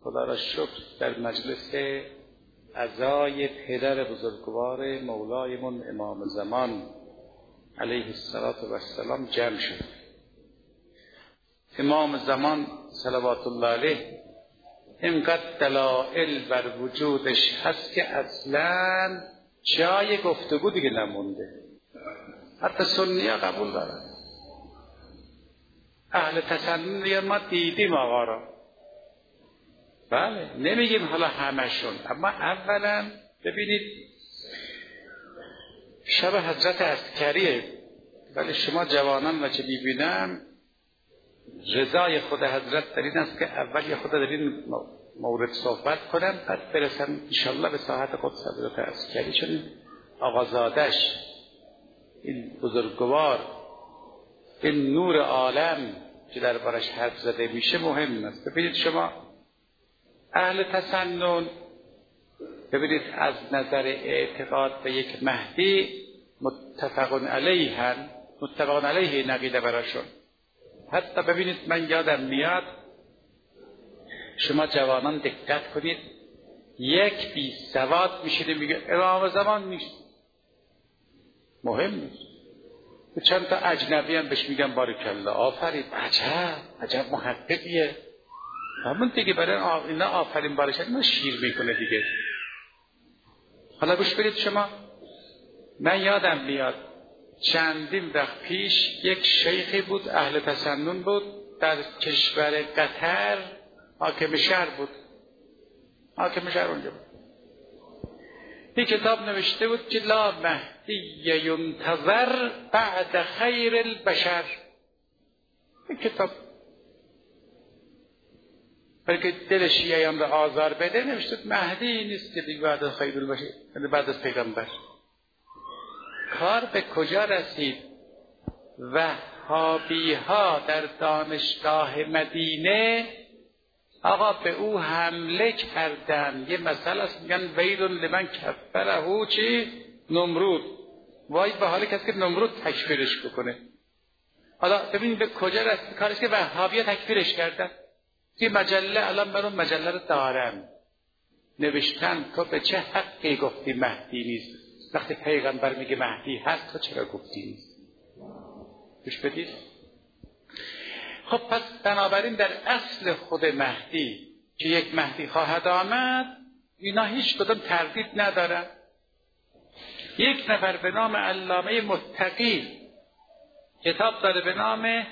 خدا را شکر در مجلس عزای پدر بزرگوار مولایمون امام زمان علیه السلام جمع شد. امام زمان صلوات الله علیه اینقدر دلائل بر وجودش هست که اصلا جای گفتگو دیگه نمونده. حتی سنی ها قبول دارن. اهل تسنن ما دیدیم آقا را، بله نمیگیم حالا همشون، اما اولا ببینید شب حضرت عسکریه، ولی شما جوانان و چه میبینم رضای خود حضرت در این است که اول یه خود در این مورد صحبت کنم، بعد برسن انشالله به ساحت قدس حضرت عسکری، چون آقازادش این بزرگوار این نور عالم که در بارش حرف زده میشه مهم است. ببینید شما اهل تسنن، ببینید از نظر اعتقاد به یک مهدی متفق علیه نقیده براشون. حتی ببینید من یادم میاد، شما جوانان دقت کنید، یک بی سواد میشینه میگه امام زمان نیست، مهم نیست. چند تا اجنبی هم بهش میگن بارکالله آفرین، عجب محققیه، همون دیگه برای اینا آفرین بارش اینا شیر میکنه دیگه. حالا گوش بدید شما، من یادم میاد چندین وقت پیش یک شیخی بود اهل تسنن بود در کشور قطر، حاکم شهر بود، حاکم شهر اونجا بود. این کتاب نوشته بود که لا مهدی ینتظر بعد خیر البشر. این کتاب بلکه دل شیعیان را آزار بده نوشته مهدی نیست که دیگه بعد از خیر البشر، یعنی بعد از پیغمبر. کار به کجا رسید؟ وهابی ها در دانشگاه مدینه آقا به او حمله کردن. یه مسئله است، میگن ویل لمن کفره چی؟ نمرود. وای به حال کسی که نمرود تکفیرش بکنه. حالا ببین به کجا رسید کارش که وهابی ها تکفیرش کردن. توی مجله الان من مجله رو دارم، نوشتن تو به چه حقی گفتی مهدی نیست؟ وقتی پیغمبر میگه مهدی هست تو چرا گفتی نیست؟ گوش بدید. خب پس بنابراین در اصل خود مهدی که یک مهدی خواهد آمد اینا هیچ کدوم تردید ندارن. یک نفر به نام علامه متقی کتاب داره به نام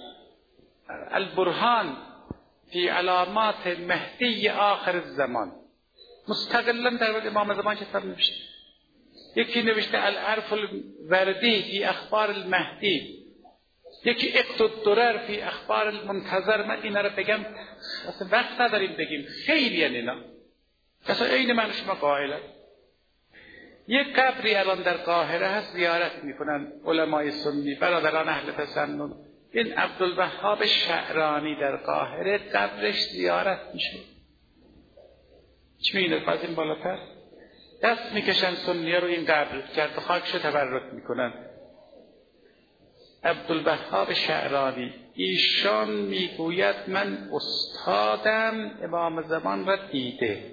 البرهان فی علامات مهدی آخر الزمان، مستقلا در مورد امام زمان کتاب نوشته. یکی نوشته العرف الوردی فی اخبار المهدی، یکی عقد الدرر فی اخبار المنتظر. من اینا رو بگم اصلا وقت نداریم بگیم، خیلی اینا اصلا عین من شما قائلم. یک قبری الان در قاهره هست زیارت میکنن علمای سنی برادران اهل تسنن. این عبدالوهاب شعرانی در قاهره قبرش زیارت میشه. چی میگه از این بالاتر؟ دست میکشن سنیه رو این قبر کرد خاکش تبرک میکنن. عبدالوهاب شعرانی ایشان میگوید من استادم امام زمان را دیده.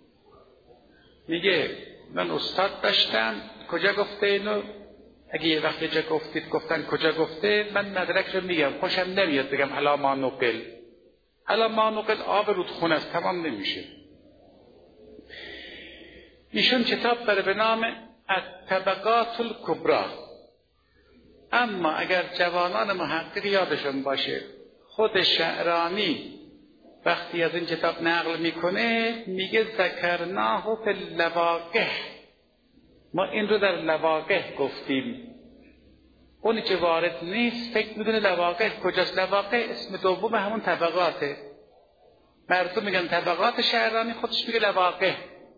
میگه من استاد داشتم. کجا گفته اینو؟ اگه یه وقت جا گفتید گفتن کجا گفته، من مدرک رو میگم، خوشم نمیاد بگم الا ما نقل. الا ما نقل آب رودخونه است، تمام نمیشه. ایشون کتاب داره به نام الطبقات الکبری. اما اگر جوانان محقق یادشون باشه، خود شعرانی وقتی از این کتاب نقل میکنه میگه ذکرناه فی الواقع، ما این رو در لواقع گفتیم. اونی که وارد نیست فکر میکنه لواقع کجاست. لواقع اسم دوم همون طبقاته. مردم میگن طبقات، شعرانی خودش میگه لواقع.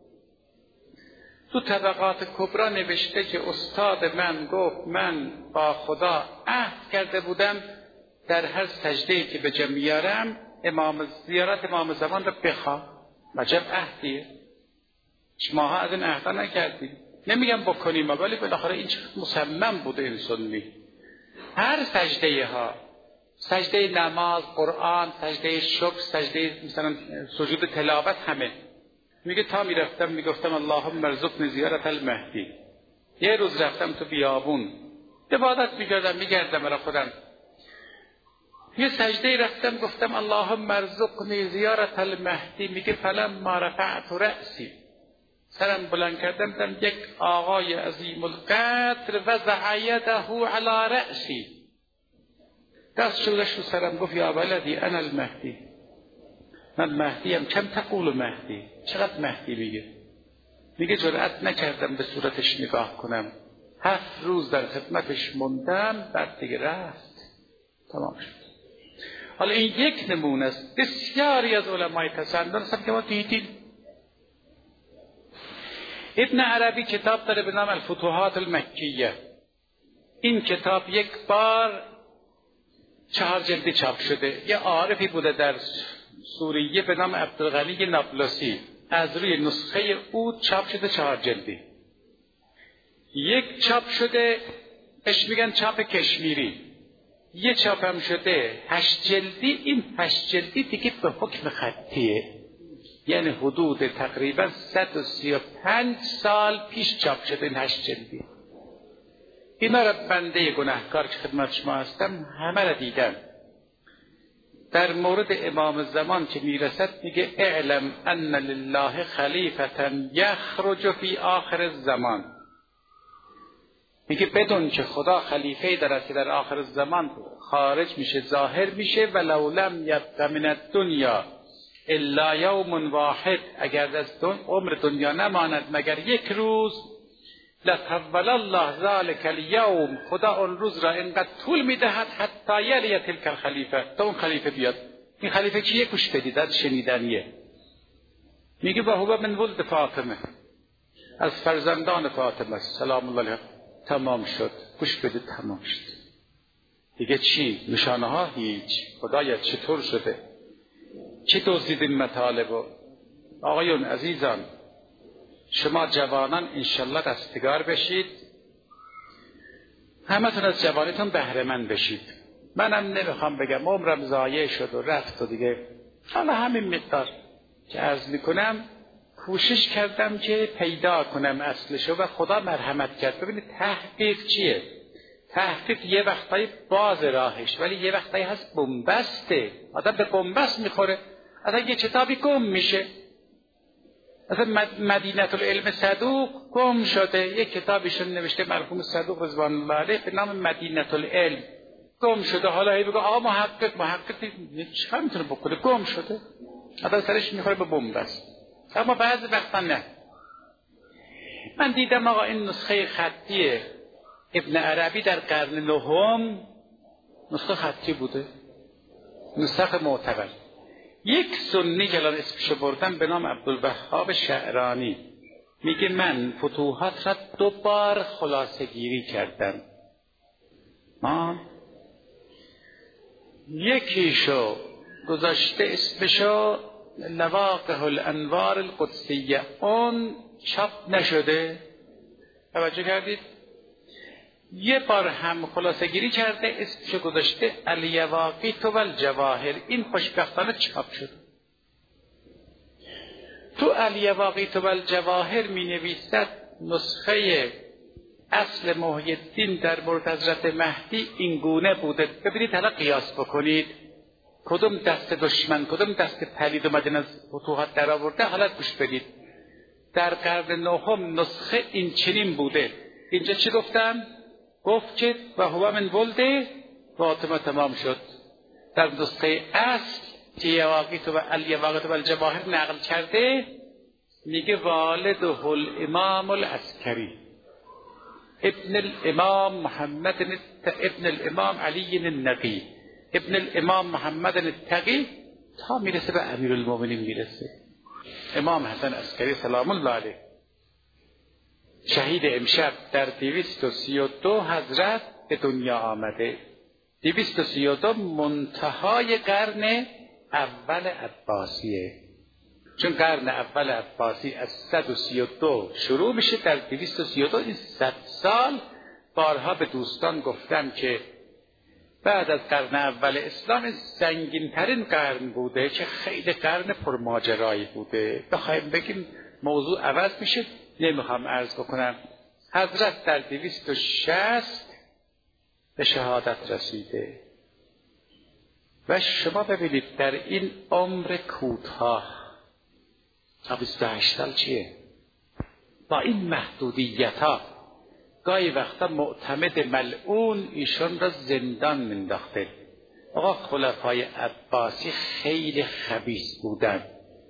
تو طبقات کبرا نوشته که استاد من گفت من با خدا عهد کرده بودم در هر سجده‌ای که به جا میارم زیارت امام زمان رو بخوام. عجب عهدیه. شماها از این عهدا نکردید. نمیگم بکنیم ولی بالاخره این مصمم بوده این سنی. هر سجده ها سجده نماز، قرآن، سجده شکر، سجده مثلا سجود تلاوت، همه. میگه تا میرفتم میگفتم اللهم ارزقنی زیارت المهدی. یه روز رفتم تو بیابون عبادت میگردم برای خودم، یه سجده رفتم گفتم اللهم ارزقنی زیارت المهدی. میگه فلما رفعت رأسی، سرم بلند کردم دیدم یک آقای عظیم القدر وضع یده علی رأسی، دست شدش رو سرم، گفت یا ولدی انا المهدی، من مهدیم. کم تقول مهدی، چقدر مهدی میگه؟ میگه جرأت نکردم به صورتش نگاه کنم، 7 روز در خدمتش موندم، بعد دیگه رفت، تمام شد. حالا این یک نمونه است. بسیاری از علمای تصنع هستن که ما دیدیم. ابن عربی کتاب داره به نام الفتوحات المکیه. این کتاب یک بار 4 جلدی چاپ شده. یه عارفی بوده در سوریه به نام عبدالغنی نابلسی، از روی نسخه او چاپ شده 4 جلدی. یک چاپ شده اش میگن چاپ کشمیری، یه چاپ هم شده 8 جلدی. این 8 جلدی دیگه به حکم خطیه، یعنی حدود تقریبا 135 سال پیش چاپ شده این 8 جلدی. اینا را بنده گناهکار که خدمت شما هستم همه را دیدم. در مورد امام زمان که میرسد میگه اعلم ان لله خلیفة یخرج فی آخر الزمان. میگه بدون که خدا خلیفه دارد که در آخر الزمان خارج میشه، ظاهر میشه. ولو لم یبق من الدنیا الا یوم واحد، اگر از عمر دنیا نماند مگر یک روز، لطول الله ذلك الیوم، خدا اون روز را اینقدر طول میدهد حتی یلی تلک الخلیفه، تا اون خلیفه بیاد. این خلیفه چیه؟ گوش بدید، از شنیدنیه. میگه و هو من ولد فاطمه، از فرزندان فاطمه سلام الله علیها. تمام شد، گوش بدید، تمام شد. دیگه چی؟ نشانه ها هیچ. خدایا چطور شده؟ چی دزدید این مطالبو؟ آقایون عزیزان، شما جوانان انشالله رستگار بشید، همه تون از جوانیتون بهره مند بشید. منم نمیخوام بگم عمرم ضایع شد و رفت و دیگه، حالا همین مقدار که عرض میکنم کوشش کردم که پیدا کنم اصلشو و خدا مرحمت کرد. ببینید تحقیق چیه؟ تحقیق یه وقتایی باز راهش، ولی یه وقتایی هست بنبسته، آدم به بنبست میخوره، اصلا یه کتابی گم میشه. مثلا مدینه العلم صدوق گم شده، یک کتابیشون نوشته مرحوم صدوق رضوان الله علیه به نام مدینه العلم، گم شده. حالا هی بگو آقا محقق چیکار میتونه بکنه؟ گم شده، آدم سرش میخوره به بنبست. اما بعضی وقتا نه. من دیدم آقا این نسخه خطی ابن عربی در قرن 9 نسخه خطی بوده، نسخه معتبر. یک سنی که الان اسمشو بردم به نام عبدالوهاب شعرانی میگه من فتوحات را 2 بار خلاصه گیری کردم. یکیشو گذاشته اسمشو لواقح الانوار القدسیه، اون چاپ نشده، توجه کردید؟ یه بار هم خلاصه گیری کرده اسمشو گذاشته الیواقیت والجواهر، این خوشبختانه چاپ شد. تو الیواقیت والجواهر می نویسد نسخه اصل محی الدین در مورد حضرت مهدی این گونه بوده. ببینید حالا قیاس بکنید کدوم دست دشمن کدوم دست پلید اومدن از فتوحات در آورده. حالا گوش بدید، در قرن 9 نسخه این چنین بوده. اینجا چی گفتم؟ گفت که و هو من ولد فاطمه، تمام شد. در نسخه اصل که یواقیت و الیواقیت و الجواهر نقل کرده میگه والده الامام العسکری ابن الامام محمد ابن الامام علی النقی ابن الامام محمد التقی، تا میرسه به امیرالمومنین میرسه. امام حسن عسکری سلام الله علیه شهید امشب در 232 حضرت به دنیا آمده. 232 منتهای قرن اول عباسیه، چون قرن اول عباسی از 132 شروع میشه. در 232 این 100 سال بارها به دوستان گفتم که بعد از قرن اول اسلام زنگین ترین قرن بوده که خیلی قرن پرماجرایی بوده. بخوایم بگیم موضوع عوض میشه، نمیخوام عرض بکنم. حضرت در 260 به شهادت رسیده و شما ببینید در این عمر کوتاه 28 سال چیه؟ با این محدودیت ها گاهی وقتا معتمد ملعون ایشون را زندان منداخته. آقا خلفای عباسی خیلی خبیث بودن،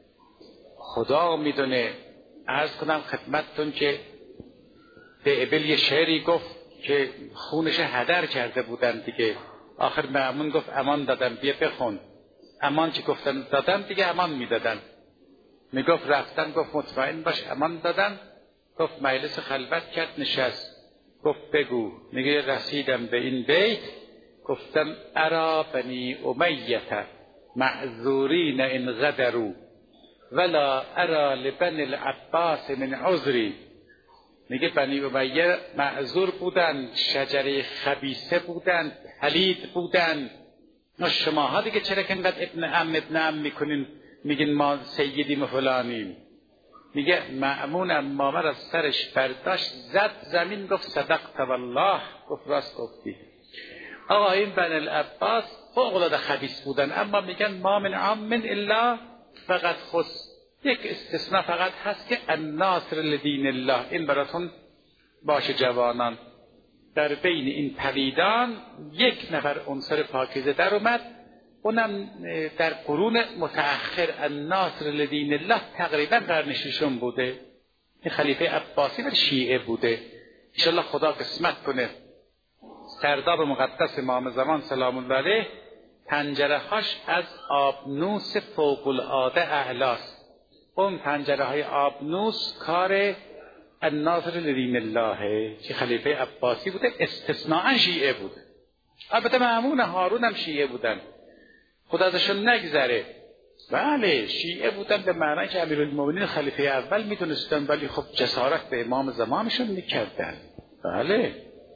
خدا میدونه. عرض کنم خدمتتون که دعبل یه شعری گفت که خونش هدر کرده بودن دیگه. آخر مأمون گفت امان دادم، بیا بخون. امان چی گفتن دادم دیگه، امان میدادن. میگفت رفتن، گفت مطمئن باش امان دادن. گفت مجلس خلوت کرد، نشست، گفت بگو. میگه رسیدم به این بیت، گفتم ارا بنی امیة معذورین ان غدروا ولا ارا لبنی العباس من عذری. میگه بنی امیه معذور بودن، شجره خبیثه بودن، پلید بودن. نه شماها دیگه چرا که انقدر ابن عم میکنین، میگین ما سیدیم فلانیم. میگه مأمون امامه را سرش برداشت، زد زمین، گفت صدقت والله، گفت راست گفتی. آقا این بنی العباس فوق العاده خبیث بودن، اما میگن ما من عام الا فقط خص. یک استثناء فقط هست که الناصر لدین الله. این براتون باشه جوانان، در بین این پلیدان یک نفر عنصر پاکیزه در اومد، اونم در قرون متأخر الناصر لدین الله تقریبا قرن ششم بوده. این خلیفه عباسی و شیعه بوده. انشالله خدا قسمت کنه سرداب مقدس امام زمان سلام الله علیه پنجره هاش از آبنوس فوق العاده اعلاست. اون پنجره های آبنوس کار الناصر لدین الله که خلیفه عباسی بوده، استثناء شیعه بوده. البته مأمون هارون هم شیعه بودن، خدا ازشون نگذره. بله شیعه بودن به معنی که امیرالمومنین خلیفه اول میدونستن، ولی خب جسارت به امام زمانشون میکردن. بله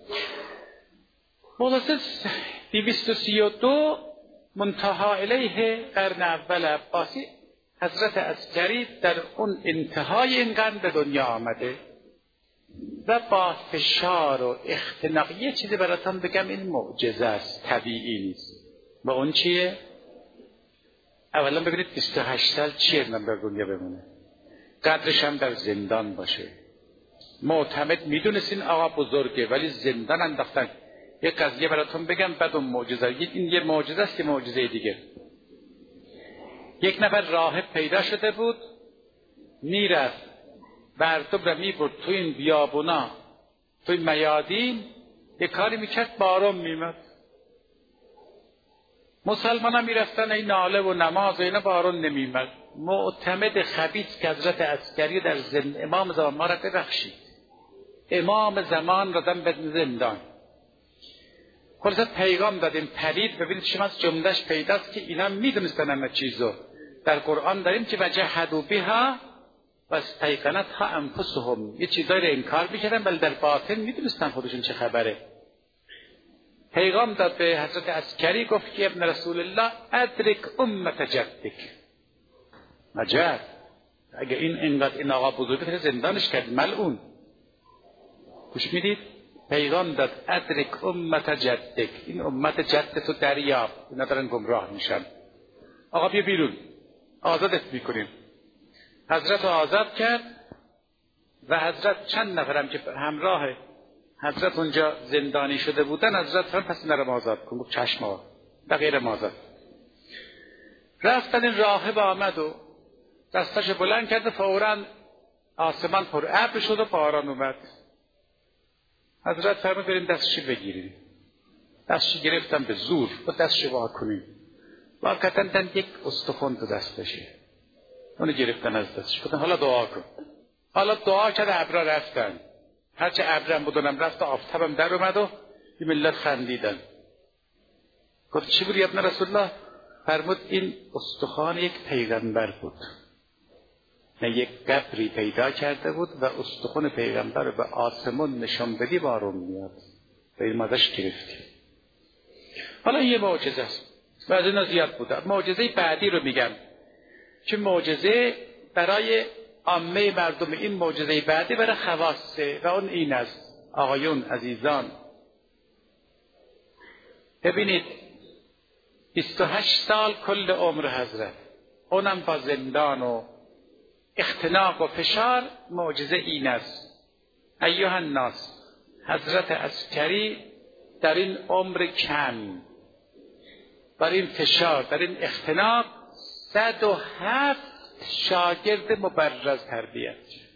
خلاصه 232 منتها الیه قرن اول عباسی، حضرت عسکری در اون انتهای این قرن به دنیا آمده و با فشار و اختناق. یه چیزی براتون بگم، این معجزه است، طبیعی نیست. و اون چیه؟ اولا ببینید 28 سال چیه من به دنیا بمونه، قدرش هم در زندان باشه. معتمد میدونستین آقا بزرگه ولی زندان انداختن. یه قضیه براتون بگم بعد اون معجزه. این یه معجزه است که معجزه دیگه. یک نفر راهب پیدا شده بود، میرفت مردم را میبرد تو این بیابونا، تو این میادین، یه کاری میکرد بارون میمد. مسلمان ها میرفتن این ناله و نماز و اینا، بارون نمیمد. معتمد خبیث که حضرت عسکری در امام زمان ما را ببخشید، امام زمان را دم به زندان. خلاصه پیغام دادیم پلید. ببینید شما از جملهش پیداست که اینا میدونستن همه چیزو. در قرآن داریم که وجحدوا بها و استیقنتها انفسهم، یه چیزایی رو انکار میکردن ولی در باطن میدونستن خودشون چه خبره. پیغام داد به حضرت عسکری، گفت که ابن رسول الله ادرک امت جدک. عجب، اگه این انقدر این آقا بزرگی زندانش کرد ملعون. گوش میدید؟ پیغام داد ادرک امت جدک، این امت جدت رو دریاب، اینا دارن گمراه میشن. آقا بیا بیرون، آزادت میکنیم. حضرت آزاد کرد و حضرت چند نفرم که همراه حضرت اونجا زندانی شده بودن، حضرت فرمود پس نرم آزاد کن. گفت چشم آقا، بغیر آزاد. رفتن این راهب آمد و دستش بلند کرد، فوراً آسمان پر ابر شد و باران اومد. حضرت فرمود بریم دستشی بگیریم. دستشی گرفتم به زور و دستشی وا کنیم. واقعا یک استخوان تو دستشه. اونو گرفتن از دستش، گفتن حالا دعا کن. حالا دعا کرد، ابرا رفتن. هرچه ابرم بودنم رفت، آفتابم در اومد و این ملت خندیدن. گفت چی بود ابن رسول الله؟ فرمود این استخوان یک پیغمبر بود. نه یک قبری پیدا کرده بود و استخوان پیغمبر رو به آسمون نشان بدی بارون میاد. به این مازش گرفتی. حالا یه معجزه است و از اینا زیاد بوده. معجزه بعدی رو میگم که معجزه برای عامه مردم، این معجزه بعدی برای خواصه و اون این است. آقایون عزیزان ببینید 28 سال کل عمر حضرت، اونم با زندان و اختناق و فشار. معجزه این است ایها الناس، حضرت عسکری در این عمر کم، در این فشار، در این اختناق 107 شاگرد مبرز تربیت.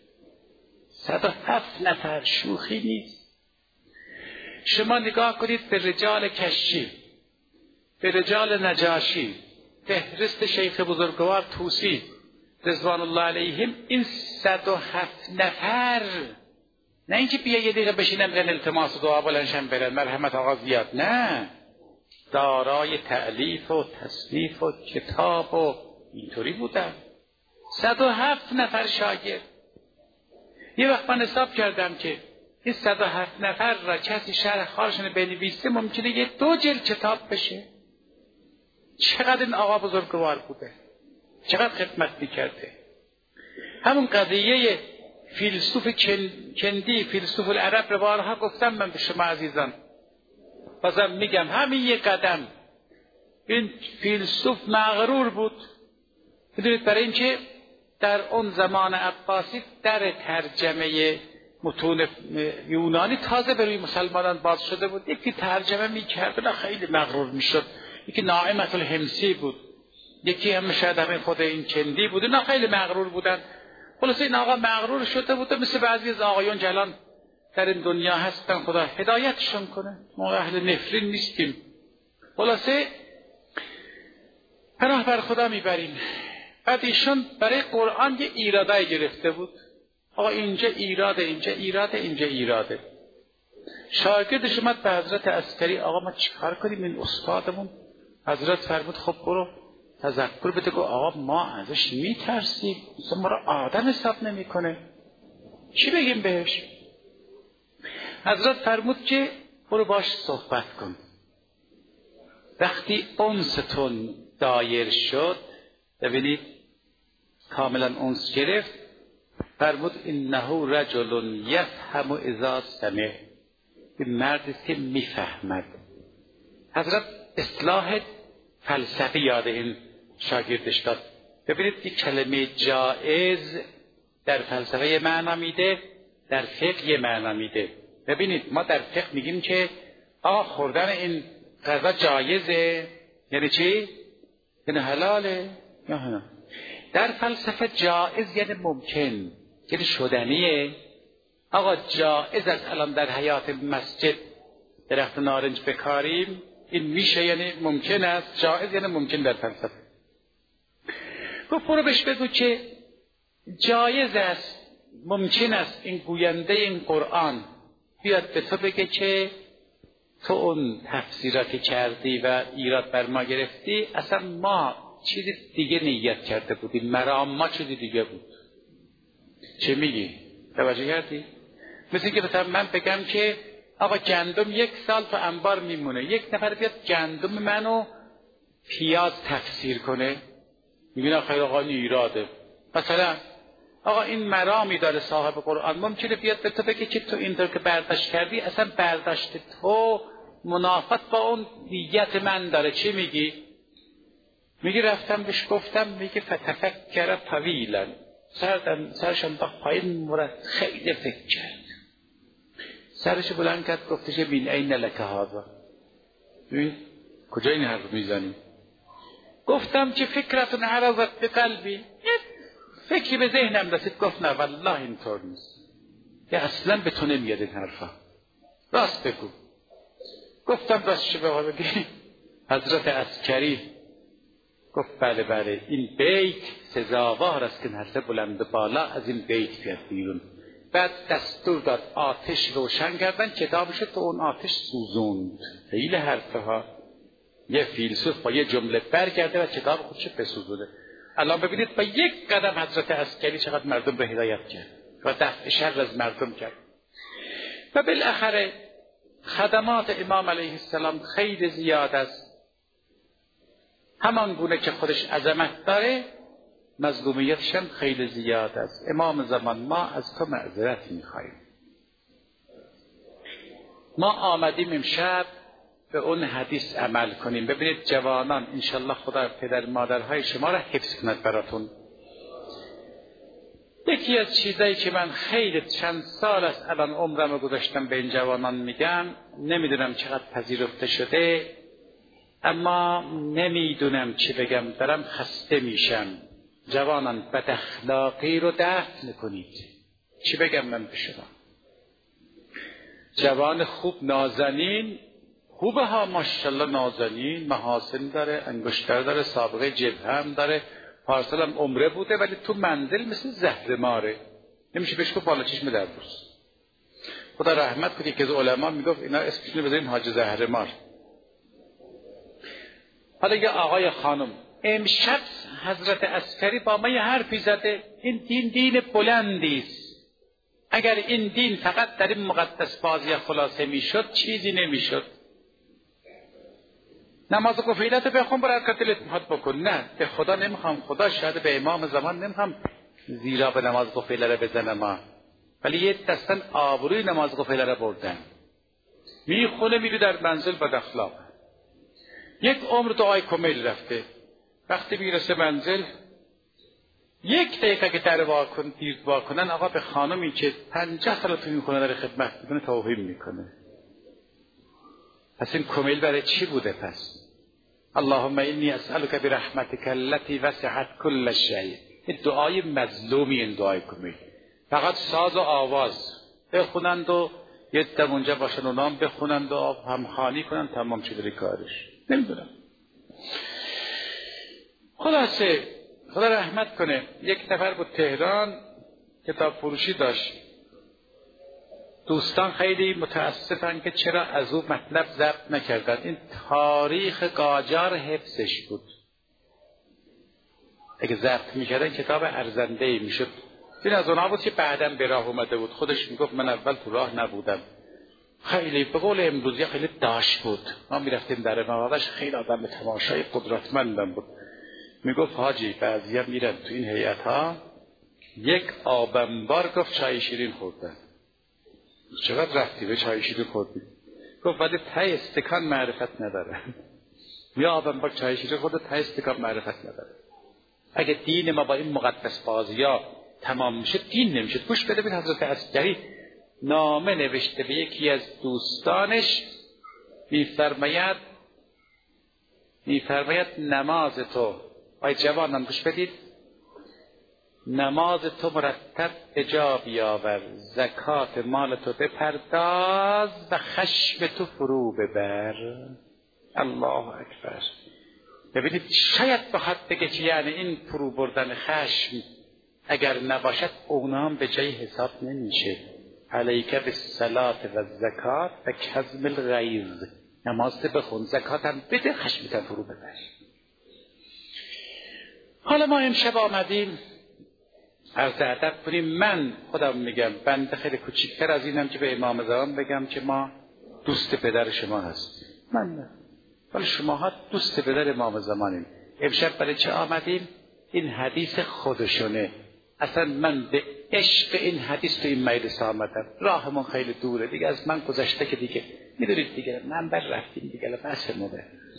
107 نفر، شوخی نیست. شما نگاه کنید به رجال کشی، به رجال نجاشی، فهرست شیخ بزرگوار طوسی رضوان الله علیهم. این 107 نفر نه اینکه بیا یه دقیقه بشینن بگن التماس و دعا بلندشن برن مرحمت آقا زیاد، نه، دارای تألیف و تصنیف و کتاب و اینطوری بودن. 107 نفر شاگرد. یه وقت من حساب کردم که این 107 نفر را کسی شرح خارشون بنویسه ممکنه یه 2 جلد کتاب بشه. چقدر این آقا بزرگوار بوده، چقدر خدمت میکرده. همون قضیه فیلسوف کندی، فیلسوف العرب رو بارها گفتم من به شما عزیزان، بازم میگم همین یک قدم. این فیلسوف مغرور بود، بدونید، برای اینکه در اون زمان عباسی در ترجمه متون یونانی تازه به روی مسلمانان باز شده بود. یکی ترجمه میکرد و خیلی مغرور میشد. یکی ناعمت الحمصی بود، یکی هم شاید همین خود این کندی بود. نه خیلی مغرور بودن. خلاصه این آقا مغرور شده بود، مثل بعضی از آقایون جلان در این دنیا هستن، خدا هدایتشون کنه. ما اهل نفرین نیستیم. خلاصه پناه بر خدا میبریم. بعد ایشون برای قرآن یه ایرادای گرفته بود. آقا اینجا ایراده، اینجا ایراده، اینجا ایراده. شاگردش اومد به حضرت عسکری، آقا ما چیکار کنیم این استادمون؟ حضرت فرمود خب برو تذکر بده. گفت آقا ما ازش میترسیم، مثلا ما را آدم حساب نمیکنه، چی بگیم بهش؟ حضرت فرمود که برو باش صحبت کن. وقتی انستون دایر شد، ببینید کاملا انس گرفت، فرمود انه رجل یفهم اذا سمع. این مردی که میفهمد. حضرت اصلاح فلسفی یاد این شاگردش داد. ببینید یک کلمه جائز در فلسفه یه معنا میده، در فقه یه معنا میده. ببینید ما در فقه میگیم که خوردن این غذا جایزه، یعنی چی؟ یعنی حلاله یا نه. در فلسفه جائز یعنی ممکن، یعنی شدنیه. آقا جائز است الان در حیات مسجد درخت نارنج بکاریم، این میشه یعنی ممکن است. جائز یعنی ممکن در فلسفه. گفت برو بهش بگو که جایز است، ممکن است این گوینده این قرآن بیاد به تو بگه که تو اون تفسیراتی کردی و ایراد بر ما گرفتی، اصلا ما چیزی دیگه نیت کرده بودیم، مرام ما چیزی دیگه بود. چه میگی؟ توجه کردی؟ مثل که مثلا من بگم که آقا گندم 1 سال تو انبار میمونه، یک نفر بیاد گندم منو پیاز تفسیر کنه، میگن خیر آقا ایراده. مثلا آقا این مرامی داره صاحب قرآن، ممکنه بیاد به تو بگه که تو اینطور که برداشت کردی اصلا برداشت تو منافات با اون نیت من داره. چی میگی؟ میگی رفتم بهش گفتم، میگه فتفکر طویلا، سرشم با پایین مرد، خیلی فکر کرد، سرش بلند کرد گفتش بین این لک هذا. ببین کجا این حرف میزنی؟ گفتم که فکرتون عرضت به قلبی، فکری به ذهنم رسید. گفت نه والله اینطور نیست، که اصلا به تو نمیاد این حرفا، راست بگو. گفتم راست چه بگو بگی؟ حضرت عسکری گفت بله بله، این بیت سزاوار است که حرف بلند بالا از این بیت بیاد بیرون. بعد دستور داد آتش روشن کردن، کتابش تو اون آتش سوزوند. خیلی حرفه ها. یه فیلسوف با یه جمله برگرده و کتاب خودش بسوزونه. الان ببینید با 1 قدم حضرت عسکری چقدر مردم به هدایت کرد و دفع شر از مردم کرد. و بالاخره خدمات امام علیه السلام خیلی زیاد است. همان گونه که خودش عظمت داره، مظلومیتش هم خیلی زیاد است. امام زمان ما از تو معذرت میخواهیم. ما آمدیم امشب به اون حدیث عمل کنیم. ببینید جوانان، انشالله خدا پدر مادرهای شما را حفظ کند براتون. یکی از چیزایی که من خیلی چند سال است الان عمرم گذاشتم به این جوانان میگم، نمیدونم چقدر پذیرفته شده، اما نمیدونم چی بگم، دارم خسته میشم. جوانان، بد اخلاقی رو دفع کنید. چی بگم من به شما؟ جوان خوب نازنین خوبه ها، ماشاءالله نازنین، محاسن داره، انگشتر داره، سابقه جبهه هم داره، پارسال هم عمره بوده، ولی تو منزل مثل زهرماره، نمیشه بهش گفت بالا چشم در بوس. خدا رحمت کنه که از علما میگفت اینا اسمشون رو بذارین حاج زهرمار. حالا یه آقای خانم، امشب حضرت عسکری با ما یه حرفی زده، این دین بلندی است. اگر این دین فقط در این مقدس بازی خلاصه میشد چیزی نمیشد. نماز قفیلت بخون برای قتلت میخواد بکن. نه، به خدا نمیخوام، خدا شاید به امام زمان نمیخوام زیرا به نماز قفیله رو بزنم، ولی یه دستن آبروی نماز قفیله رو بردن. میخونه میره در منزل بد اخلاق. یک عمر دعای کمیل رفته، وقتی میرسه منزل یک دقیقه که در واکنن آقا به خانمی که 50 سال تو میکنه در خدمت میکنه توهین میکنه. پس این کمیل برای چی بوده؟ پس اللهم انی اسألک برحمتک التي وسعت كل شیء. این دعای مظلومی، این دعای کمیل. فقط ساز و آواز بخونند و یه دم اونجا باشن و نام بخونند و همخوانی کنند، تمام شده کارش. نمیدونم. خلاصه خدا رحمت کنه، یک نفر بود تهران کتاب فروشی داشت. دوستان خیلی متاسفن که چرا از او مطلب ضبط نکردن. این تاریخ قاجار حفظش بود. اگه ضبط میکردن کتاب ارزنده‌ای میشد. این از اونها بود که بعداً به راه اومده بود. خودش میگفت من اول تو راه نبودم. خیلی به قول امروزی خیلی داش بود. ما میرفتیم در مغازش، خیلی آدم تماشای قدرتمندم بود. میگفت حاجی بعضیا میرن تو این هیئت ها یک آبنبار گفت چای شیرین خوردن. چقدر رفتی به چای شیرین خوردی؟ گفت ولی ته استکان معرفت نداره. یا آبنبار چای شیرین خورده، ته استکان معرفت نداره. اگه دین ما با این مقدس بازی‌ها تمام میشه دین نمیشه. گوش بده، ببین حضرت عسکری نامه نوشته به یکی از دوستانش، میفرماید نماز تو، آی جوانان گوش بدید، نماز تو مرتب اجا بیاور، زکات مال تو بپرداز و خشم تو فرو ببر. الله اکبر. ببینید شاید بخواد بگه که یعنی این فرو بردن خشم اگر نباشد اونام به جای حساب نمیشه. علیک بالصلاة و الزکات و کظم الغیظ. نماز بخون، زکات هم بده، خشمت فرو ببر. حالا ما امشب آمدیم عرض ادب کنیم. من خودم میگم بنده خیلی کوچیکتر از اینم که به امام زمان بگم که ما دوست پدر شما هستیم. من نه، ولی شماها دوست پدر امام زمانیم. امشب برای چه آمدیم؟ این حدیث خودشونه. اصلا من به عشق این حدیث تو این مجلس آمدم. راهمون خیلی دوره دیگه، از من گذشته که دیگه میدونید دیگه منبر رفتیم دیگه، بس موده.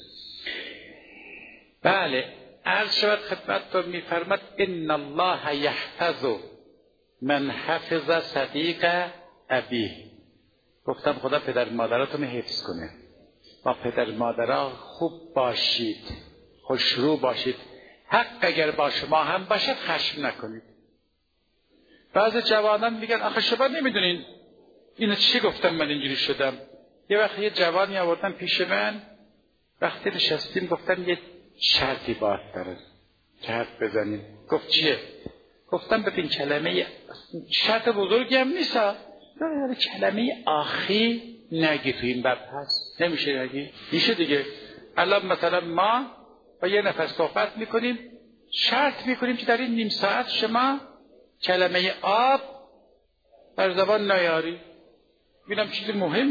بله، عرض شود خدمتتون میفرماد ان الله یحفظ من حفظ صدیق ابیه. گفتم خدا پدر مادراتون حفظ کنه. با پدر مادرها خوب باشید، خوشرو باشید. حق اگر با شما هم باشد خشم نکنید. بعضی جوانان میگن آخه شما نمیدونین اینو چی گفتم من اینجوری شدم. یه وقت یه جوانی آوردن پیش من، وقتی نشستیم گفتم یه شرطی باید داره شرط بزنیم. گفت چیه؟ گفتم ببین کلمه شرط بزرگی هم نیست، کلمه آخی نگی تو این باب هست. نمیشه نگی؟ میشه دیگه. الان مثلا ما با یه نفر صحبت میکنیم، شرط میکنیم که در این نیم ساعت شما کلمه آب بر زبان نیاری. ببینم چیزی مهمی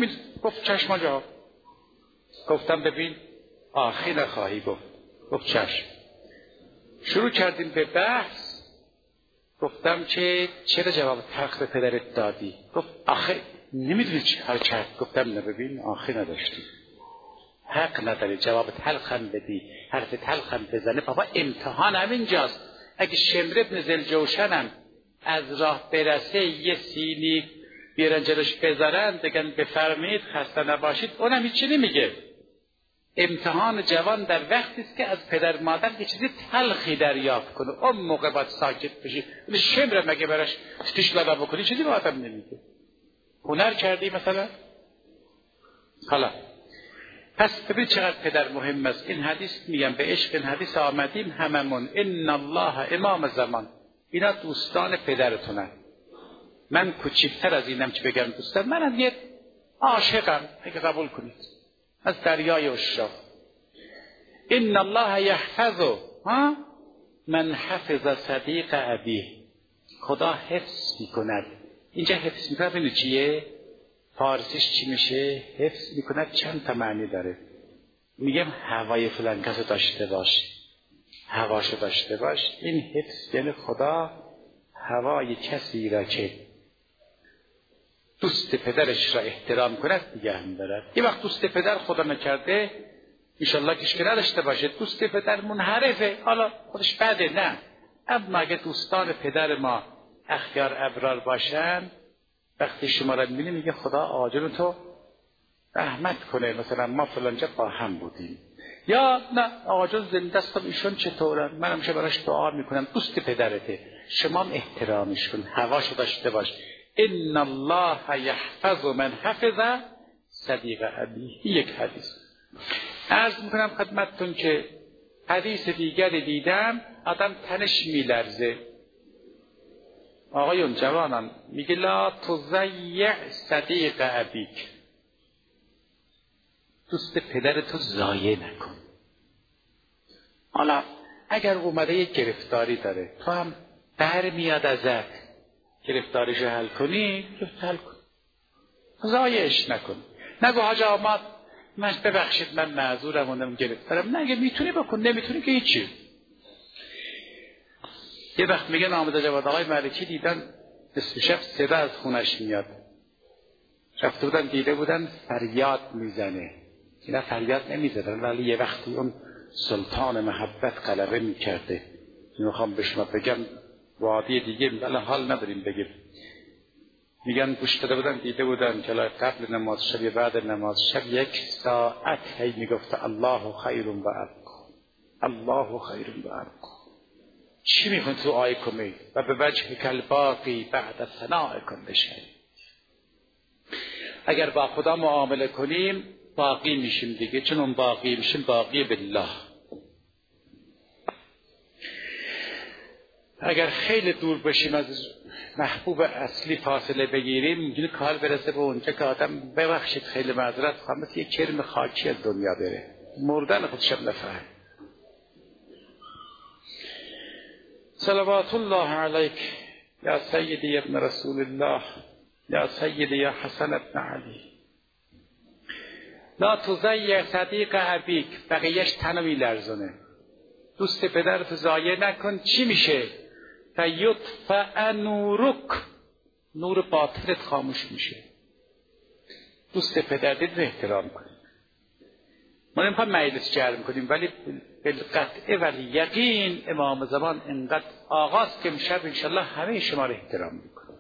گفت چشم جواب. گفتم ببین آخی نخواهی گفت چشم. شروع کردیم به بحث. گفتم که چرا جواب تلخ به پدرت دادی؟ گفت آخه نمیدونی چی حال کرد. گفتم نه ببین آخی نداشتی، حق نداری جواب تلخم بدی، حرف تلخم بزنه. بابا امتحان همینجاست. اگه شمر ابن ذوالجوشنم از راه برسه یه سینی بیارن جلوش بذارن بگن بفرمایید خسته نباشید، اونم هیچی نمیگه. امتحان جوان در وقتی است که از پدر مادر یه چیزی تلخی دریافت کنه، اون موقع باید ساکت بشی. ولی شمر مگه براش تیش لگا بکنی چیزی به آدم نمیگه. هنر کردی مثلا. حالا پس ببین چقدر پدر مهم است. این حدیث میگم به عشق این حدیث آمدیم هممون. ان الله امام زمان. اینا دوستان پدرتونن. من کوچکتر از اینم چه بگم دوستان، منم یه عاشقم اگه قبول کنید از دریای عشاق. ان الله یحفظ من حفظ صدیق ابیه. خدا حفظ میکند. اینجا حفظ میکند ببینید چیه؟ فارسیش چی میشه؟ حفظ میکند چند تا معنی داره. میگم هوای فلان کسو داشته باش، هواشو داشته باش. این حفظ یعنی خدا هوای کسی را که دوست پدرش را احترام کند نگه می‌دارد. یه وقت دوست پدر خدا نکرده انشالله کش که نداشته باشه، دوست پدر منحرفه، حالا خودش بده، نه. اما اگه دوستان پدر ما اخیار ابرار باشن، وقتی شما را می‌بینه میگه خدا آجر تو رحمت کنه، مثلا ما فلانجا با هم بودیم، یا نه آجر زنده است ایشون چطورن، من همیشه براش دعا میکنم. دوست پدرته، شما هم احترامش کن، هواشو داشته باش. ان الله یحفظ من حفظ صدیق ابیه. یک حدیث. عرض میکنم خدمتتون که حدیث دیگری دیدم آدم تنش میلرزه. آقایون جوانان میگه لا تضیع صدیق ابیک. دوست پدرتو ضایع نکن. حالا اگر اومده یک گرفتاری داره تو هم بر میاد ازت گرفتاریشو حل کنی، حل کن، ضایعش نکن. نگو حاج آمد من ببخشید من معذورم اونم گرفتارم. نه اگه میتونی بکن، نمیتونی که هیچی. یه وقت میگن آمده جواد آقای ملکی دیدن نصف شب صدا از خونش میاد، رفته بودن دیده بودن فریاد میزنه. اینا فریاد نمیزدن ولی یه وقتی اون سلطان محبت غلبه میکرده. میخوام به شما بگم وادی دیگه بله حال نداریم بگیم. میگن گوش داده بودن دیده بودن که قبل نماز شب یا بعد نماز شب 1 ساعت هی میگفت الله خیر و ابقا، الله خیر و ابقا. چی میخوان تو آیه کمی و به وجه کالباقی بعد ثناء کن بشه. اگر با خدا معامله کنیم باقی میشیم دیگه، چون اون باقی میشیم باقی بالله. اگر خیلی دور بشیم از محبوب اصلی فاصله بگیریم ممکنه کار برسه به اونجا که آدم ببخشید خیلی معذرت خواهم مثل یک کرم خاکی از دنیا بره، مردن خودشم نفهم. صلوات الله علیک یا سیدی ابن رسول الله یا سیدی یا حسن ابن علی. لا تضیع صدیق ابیک. بقیهش تنو میلرزونه. دوست پدرت ضایع نکن. چی میشه؟ فیطفأ نورک. نور باطلت خاموش میشه. دوست پدرت احترام کن. ما نمیخوایم مجلس جرم کنیم ولی بالقطع ولی یقین امام زمان انقدر آغاز که امشب انشالله همه شما رو احترام میکنه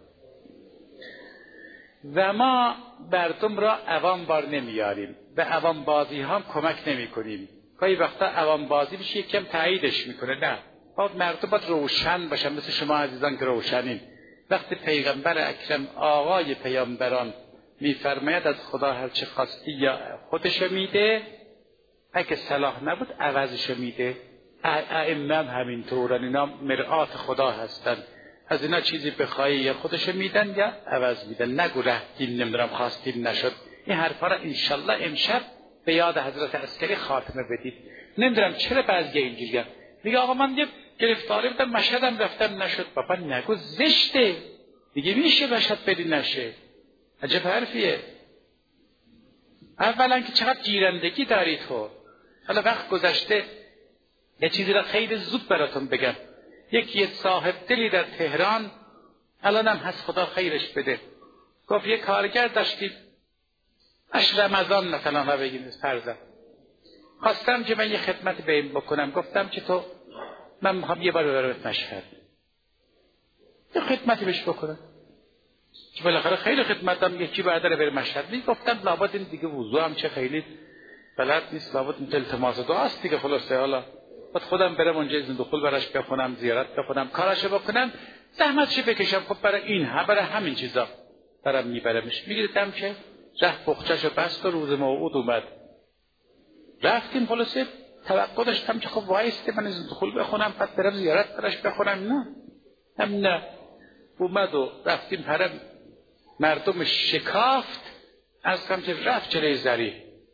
و ما مردم را عوام بار نمیاریم، به عوام بازی هم کمک نمی کنیم. گاهی وقتا عوام بازی بشه یکم تاییدش میکنه. نه، باید مردم باید روشن باشن مثل شما عزیزان که روشنین. وقتی پیغمبر اکرم آقای پیامبران میفرماید از خدا هر چه خواستی یا خودشو میده، اگه صلاح نبود عوضشو میده. ائمه هم همینطورن، اینا مرآت خدا هستن. از اینا چیزی بخوای یا خودشو میدن یا عوض میدن. نگو رفتیم نمیدونم خواستیم نشد. این حرفا را انشالله امشب به یاد حضرت عسکری خاتمه بدید. نمیدونم چرا بعضی اینجوریه میگه آقا من یه گرفتاری بودم مشهدم رفتم نشد. بابا نگو زشته دیگه، میشه مشهد بدی نشه. عجب حرفیه. اولا که چقدر گیرندگی داری تو. حالا وقت گذشته یه چیزی را خیلی زود براتون بگم. یکی صاحب دلی در تهران الان هم هست، خدا خیرش بده، گفت یه کارگر داشتیم اش رمضان مثلا را بگیم فرضاً، خواستم که من یه خدمت به این بکنم. گفتم که تو من میخوام یه بار برات مشهد یه خدمتی بهش بکنم که بالاخره خیلی خدمتم یکی بعد بره مشهد. گفتم لابد این دیگه وضو هم چه خیلی بلد نیست، لابد این التماس دعاست دیگه. خلاصه حالا بعد خودم برم اونجا اذن دخول براش بخونم، زیارت بکنم، کاراشو بکنم، زحمتشو بکشم. خب برای این برای همین چیزا برام میبرمش. میگیرم که رفت بخچه‌شو بست و روز موعود اومد. رفتیم خلاصه توقع داشتم که خب وایسته من اذن دخول بخونم بعد برم زیارت براش بخونم. نه اومد و رفتیم حرم، مردم شکافت از کم که رفت جلوی زری.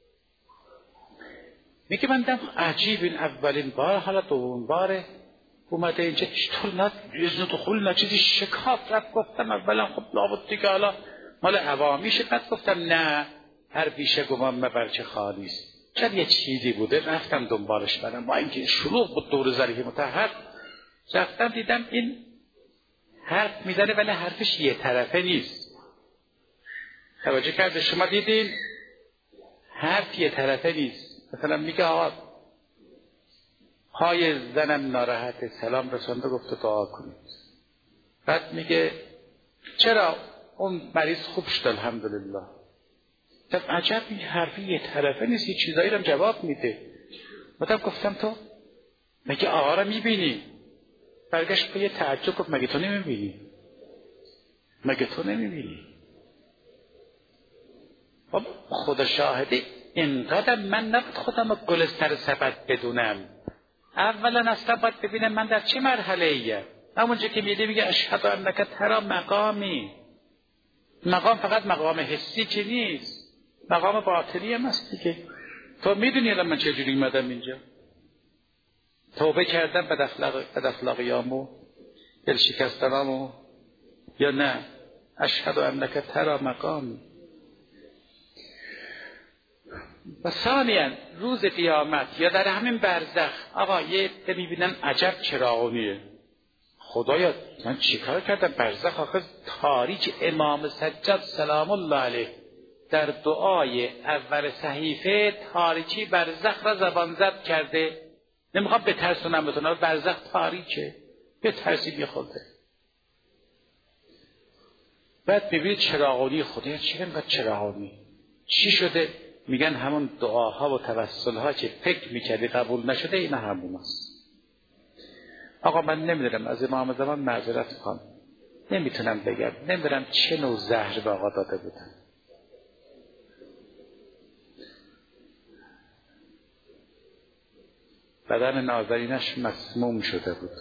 میگه من دم عجیب، این اولین بار حالا دوم باره اومده اینجا چطور نه اذن دخول نه چیزی شکافت رفت. گفتم اولا خب لابد دیگه حالا مال عوامیشه. بعد گفتم نه هر بیشه گمان مبر چه خالیست، چند یه چیزی بوده. رفتم دنبالش برم با اینکه شلوغ بود دور زریح مطهر. رفتم دیدم این حرف میزنه ولی حرفش یه طرفه نیست. توجه کرده شما دیدین حرف یه طرفه نیست. مثلا میگه آقا پای زنم ناراحته، سلام رسانده گفته دعا کنید. بعد میگه چرا اون مریض خوب شد الحمدلله. طب عجب این حرفی یه طرفه نیست، یه چیزایی رو جواب میده. بعدم گفتم تو مگه آقا رو میبینی؟ برگشت به یه تعجب گفت مگه تو نمیبینی؟ مگه تو نمیبینی؟ خدا شاهده اینقدر من نبود خودم گلستر سبد بدونم. اولا اصلا باید ببینم من در چه مرحله ایه. همونجا که میگه اشهد انک ترا مقامی. مقام فقط مقام حسی که نیست، مقام باطنی هم هست دیگه. تو میدونی الان من چجوری اومدم اینجا؟ توبه کردم بد اخلاقیامو، دل شکستنامو، یا نه اشهد انک ترا مقامی. و ثانیاً روز قیامت یا در همین برزخ آقا یه میبینن عجب چراغونیه. خدایا من چیکار کردم؟ برزخ آخه تاریک. امام سجاد سلام الله علیه در دعای اول صحیفه تاریکی برزخ را زبان زد کرده. نمیخوام بترسونم بتونم، برزخ تاریکه، بترسید یه خورده. بعد ببینید چراغونی. خدایا چی اینقدر چراغونی؟ چی شده؟ میگن همون دعاها و توسلها که فکر میکردی قبول نشده اینا همون است. آقا من نمیدونم، از امام زمان معذرت میخوام، نمیتونم بگم، نمیدونم چه نوع زهر به آقا داده بودن. بدن نازنینش مسموم شده بود.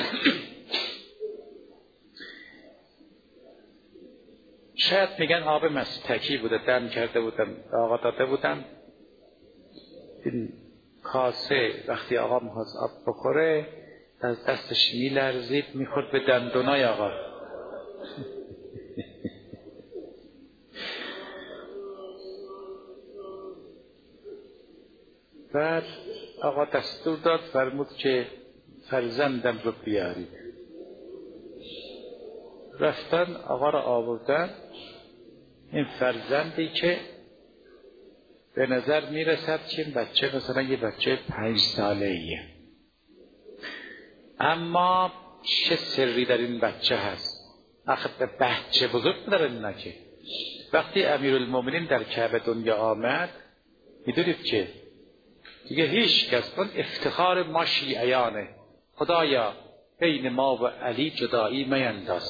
شاید میگن آب مستکی بوده، دم کرده بودن آقا داده بودن. این کاسه وقتی آقا میخواست آب بخوره از دستش میلرزید، میخورد به دندونای آقا. بعد آقا دستور داد فرمود که فرزندم رو بیارید. رفتن آقا رو آوردن. این فرزندی که به نظر میرسد که این بچه مثلا یه بچه 5 ساله‌ایه، اما چه سری در این بچه هست. آخه بچه بزرگ نداره نه که. وقتی امیرالمومنین در کعبه دنیا آمد میدونید که دیگه هیچ کس، اون افتخار ما شیعیانه، خدایا بین ما و علی جدایی مینداز.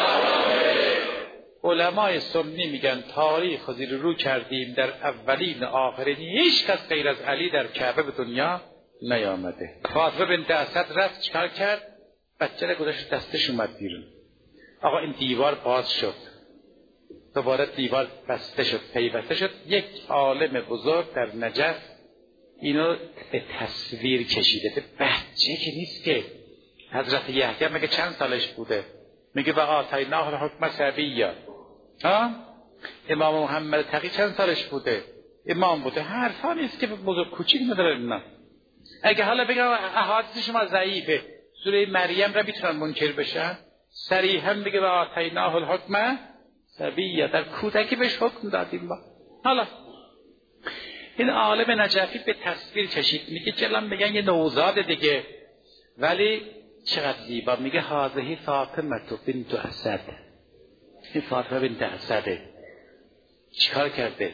علمای سنی میگن تاریخ زیر رو کردیم، در اولین آخرین هیچ کس غیر از علی در کعبه به دنیا نیامده. فاطمه بنت اسد رفت چکار کرد؟ بچه را گذاشت دستش اومد بیرون. آقا این دیوار باز شد، دوباره دیوار بسته شد، پیوسته شد. یک عالم بزرگ در نجف اینو به تصویر کشیده. به بچه که نیست که. حضرت یحیی میگه چند سالش بوده؟ میگه و آتیناه الحکم صبیا. امام محمد تقی چند سالش بوده؟ امام بوده. حرفا نیست که بزرگ کوچیک نداره. نه اگه حالا بگم احادیث شما ضعیفه، سوره مریم را میتونن منکر بشن؟ صریحا میگه و آتیناه الحکم صبیه، در کودکی بهش حکم دادیم. با حالا این عالم نجفی به تصویر کشید، میگه چلا میگن یه نوزاد دیگه، ولی چقدر زیبا. میگه هذه فاطمه بنت اسد، این فاطمه بنت اسده. چیکار کرده؟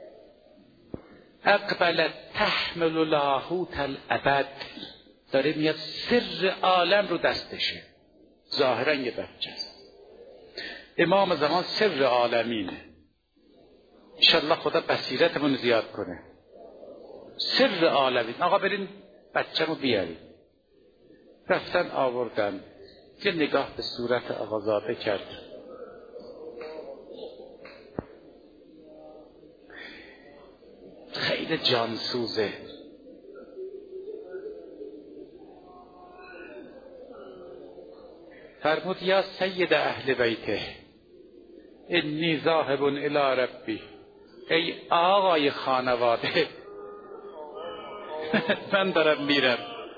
اقبلت تحمل لاهوت الابد، داره میاد سر عالم رو دستشه. ظاهرا یه بچه است، امام زمان سر عالمینه. انشالله خدا بصیرتمون زیاد کنه. سر عالمین. آقا برین بچه رو بیارید. رفتن آوردن، یه نگاه به صورت آقازاده کرد. خیلی جانسوزه. فرمود یا سید اهل بیته انی ذاهب الی ربی، ای آقای خانواده من دارم میرم.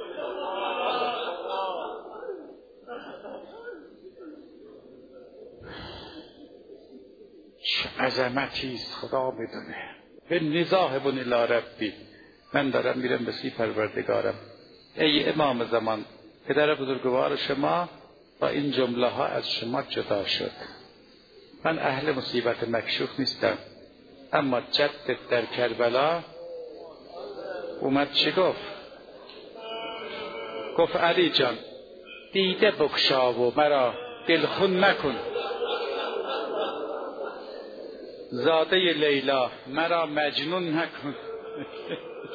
چه عظمتی است خدا میدونه. انی ذاهب الی ربی، من دارم میرم به سوی پروردگارم. ای امام زمان، پدر بزرگوار شما با این جمله ها از شما جدا شد. من اهل مصیبت مکشوف نیستم، اما جدت در کربلا اومد چی گفت؟ گفت علی جان دیده بکشا و مرا دلخون نکن، زاده لیلا مرا مجنون نکن.